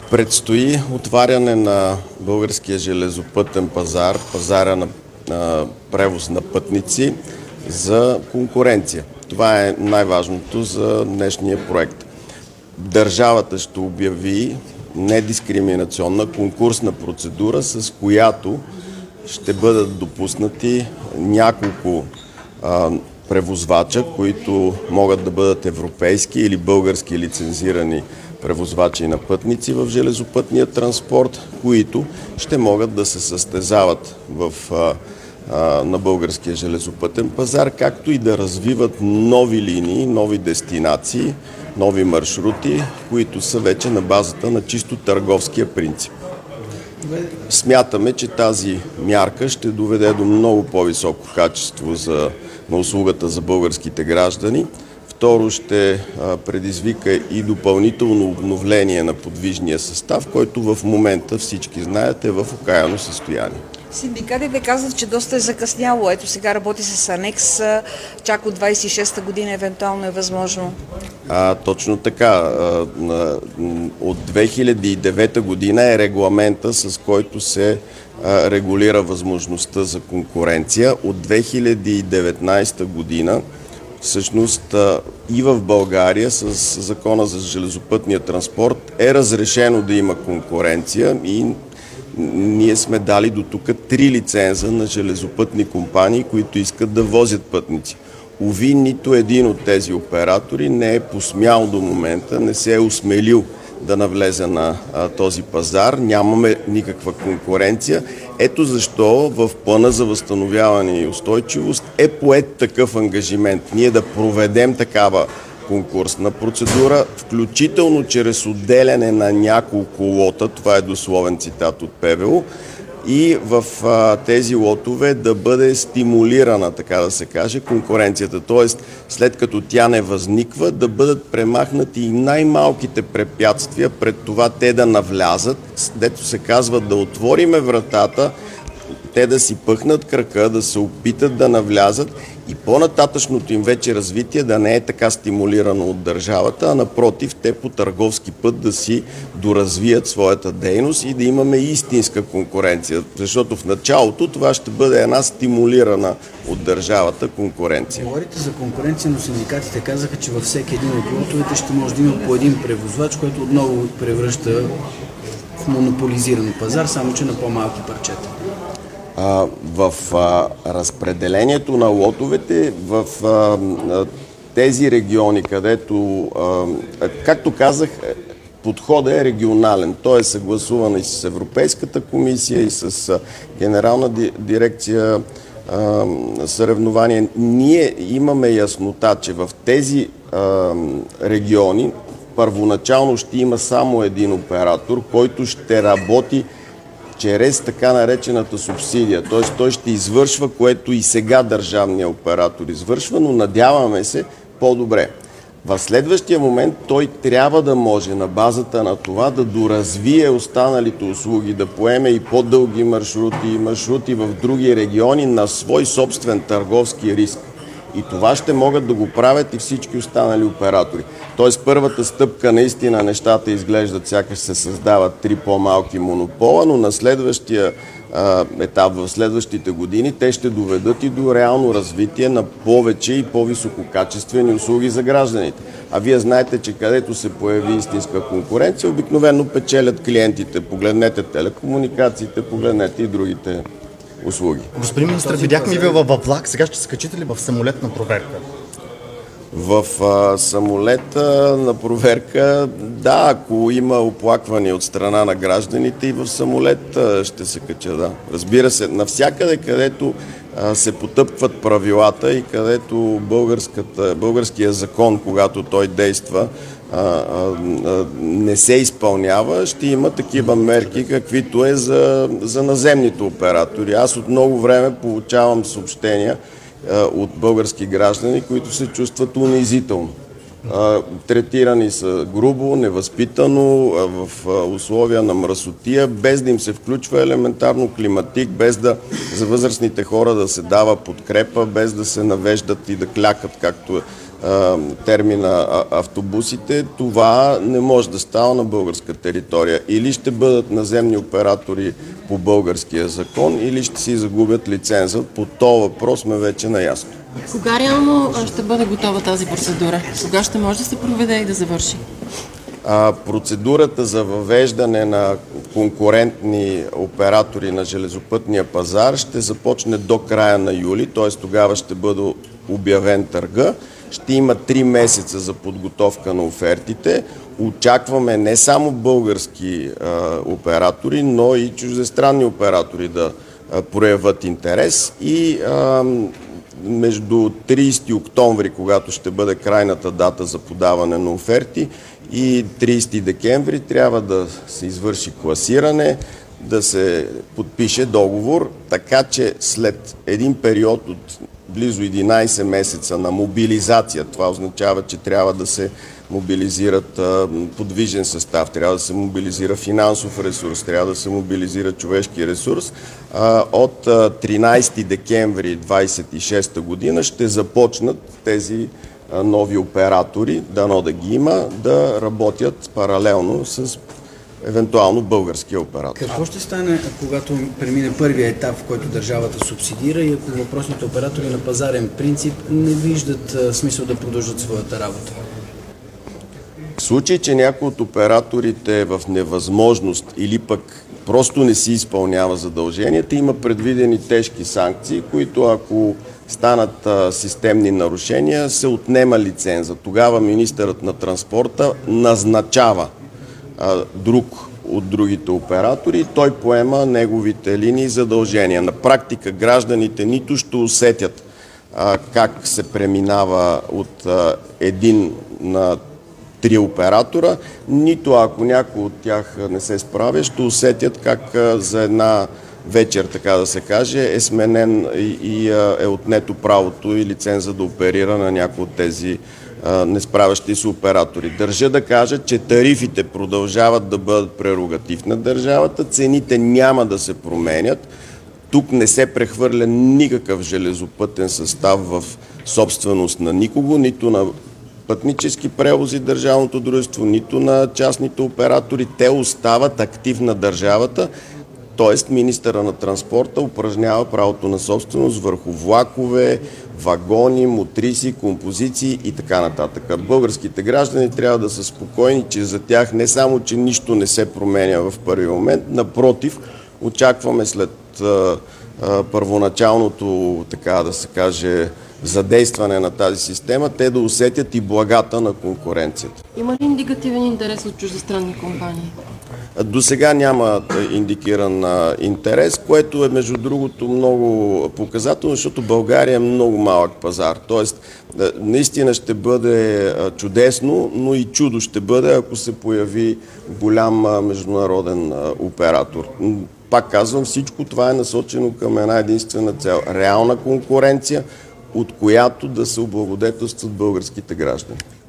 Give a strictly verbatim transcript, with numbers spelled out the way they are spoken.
Предстои отваряне на българския железопътен пазар, пазара на, на превоз на пътници за конкуренция. Това е най-важното за днешния проект. Държавата ще обяви недискриминационна конкурсна процедура, с която ще бъдат допуснати няколко а, превозвача, които могат да бъдат европейски или български лицензирани превозвачи на пътници в железопътния транспорт, които ще могат да се състезават в, а, а, на българския железопътен пазар, както и да развиват нови линии, нови дестинации, нови маршрути, които са вече на базата на чисто търговския принцип. Смятаме, че тази мярка ще доведе до много по-високо качество за, на услугата за българските граждани. Второ, ще предизвика и допълнително обновление на подвижния състав, който в момента всички знаят е в окаяно състояние. Синдикатите казват, че доста е закъсняло. Ето сега работи с анекс, чак от двадесет и шеста година евентуално е възможно. А, точно така. От две хиляди и девета година е регламента, с който се а, регулира възможността за конкуренция. От две хиляди и деветнадесета година всъщност и в България с Закона за железопътния транспорт е разрешено да има конкуренция и ние сме дали до тук три лиценза на железопътни компании, които искат да возят пътници. Уви, нито един от тези оператори не е посмял до момента, не се е осмелил да навлезе на а, този пазар. Нямаме никаква конкуренция. Ето защо в плана за възстановяване и устойчивост е поет такъв ангажимент. Ние да проведем такава конкурсна процедура, включително чрез отделяне на няколко лота, това е дословен цитат от П В У, и в а, тези лотове да бъде стимулирана, така да се каже, конкуренцията. Тоест, след като тя не възниква, да бъдат премахнати и най-малките препятствия пред това те да навлязат, дето се казва да отвориме вратата, те да си пъхнат крака, да се опитат да навлязат и по-нататъчното им вече развитие да не е така стимулирано от държавата, а напротив, те по търговски път да си доразвият своята дейност и да имаме истинска конкуренция. Защото в началото това ще бъде една стимулирана от държавата конкуренция. Говорите за конкуренция, но синдикатите казаха, че във всеки един от лотовете ще може да има по един превозвач, което отново превръща в монополизиран пазар, само че на по-малки парчета. В а, разпределението на лотовете в а, тези региони, където, а, както казах, подходът е регионален. Той е съгласуван и с Европейската комисия, и с а, Генерална дирекция а, съревнования. Ние имаме яснота, че в тези а, региони първоначално ще има само един оператор, който ще работи чрез така наречената субсидия. Т.е. той ще извършва, което и сега държавния оператор извършва, но надяваме се по-добре. В следващия момент той трябва да може на базата на това да доразвие останалите услуги, да поеме и по-дълги маршрути, и маршрути в други региони на свой собствен търговски риск. И това ще могат да го правят и всички останали оператори. Тоест първата стъпка, наистина нещата изглеждат, сякаш се създават три по-малки монопола, но на следващия а, етап, в следващите години, те ще доведат и до реално развитие на повече и по-висококачествени услуги за гражданите. А вие знаете, че където се появи истинска конкуренция, обикновено печелят клиентите. Погледнете телекомуникациите, погледнете и другите услуги. Господин министър, видяхме ви във влак, сега ще се качите ли в самолет на проверка? В а, самолета на проверка, да, ако има оплакване от страна на гражданите, и в самолет а, ще се кача, да. Разбира се, навсякъде, където а, се потъпкват правилата и където българския закон, когато той действа, а, а, а, не се изпълнява, ще има такива мерки, каквито е за, за наземните оператори. Аз от много време получавам съобщения от български граждани, които се чувстват унизително. Третирани са грубо, невъзпитано, в условия на мръсотия, без да им се включва елементарно климатик, без да за възрастните хора да се дава подкрепа, без да се навеждат и да клякат, както термина автобусите, това не може да става на българска територия. Или ще бъдат наземни оператори по българския закон, или ще си загубят лиценза. По този въпрос сме вече наясно. Кога реално ще бъде готова тази процедура? Кога ще може да се проведе и да завърши? А, процедурата за въвеждане на конкурентни оператори на железопътния пазар ще започне до края на юли, т.е. тогава ще бъде обявен търга. Ще има три месеца за подготовка на офертите. Очакваме не само български а, оператори, но и чуждестранни оператори да а, проявят интерес. И а, между тридесети октомври, когато ще бъде крайната дата за подаване на оферти, и тридесети декември трябва да се извърши класиране, да се подпише договор, така че след един период от близо единадесет месеца на мобилизация, това означава, че трябва да се мобилизират а, подвижен състав, трябва да се мобилизира финансов ресурс, трябва да се мобилизира човешки ресурс. А, от а, тринадесети декември двадесет и шеста година ще започнат тези а, нови оператори, дано да ги има, да работят паралелно с евентуално българския оператор. Какво ще стане, когато премине първия етап, в който държавата субсидира и ако въпросните оператори на пазарен принцип не виждат а, смисъл да продължат своята работа? В случай, че някой от операторите е в невъзможност или пък просто не си изпълнява задълженията, има предвидени тежки санкции, които ако станат а, системни нарушения, се отнема лиценза. Тогава министърът на транспорта назначава а, друг от другите оператори и той поема неговите линии задължения. На практика гражданите нито ще усетят а, как се преминава от а, един на три оператора, нито ако някой от тях не се справя, ще усетят как за една вечер, така да се каже, е сменен и, и е отнето правото и лиценза да оперира на някои от тези а, несправящи се оператори. Държа да кажа, че тарифите продължават да бъдат прерогатив на държавата, цените няма да се променят. Тук не се прехвърля никакъв железопътен състав в собственост на никого, нито на пътнически превози държавното дружество, нито на частните оператори. Те остават актив на държавата, т.е. министъра на транспорта упражнява правото на собственост върху влакове, вагони, мотриси, композиции и така нататък. Българските граждани трябва да са спокойни, че за тях не само, че нищо не се променя в първи момент, напротив, очакваме след а, а, първоначалното, така да се каже, задействане на тази система, те да усетят и благата на конкуренцията. Има ли индикативен интерес от чуждестранни компании? До сега няма индикиран интерес, което е между другото много показателно, защото България е много малък пазар. Тоест, наистина ще бъде чудесно, но и чудо ще бъде, ако се появи голям международен оператор. Пак казвам, всичко това е насочено към една единствена цел – реална конкуренция, от която да се облагодетелстват българските граждани.